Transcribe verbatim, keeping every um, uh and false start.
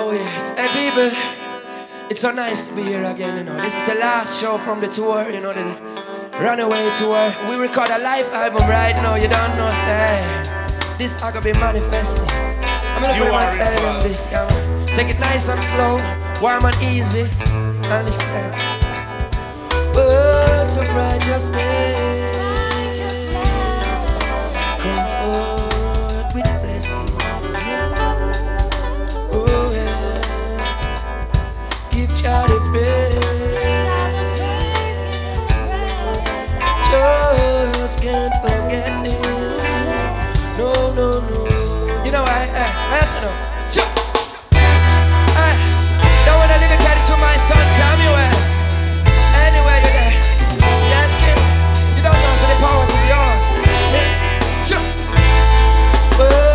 Oh yes, hey people, it's so nice to be here again, you know. This is the last show from the tour, you know, the Runaway tour. We record a live album right now, you don't know, say. This I could be manifested. I'm gonna put and tell them this, yeah, man. Take it nice and slow, warm and easy, and listen. Words of righteousness.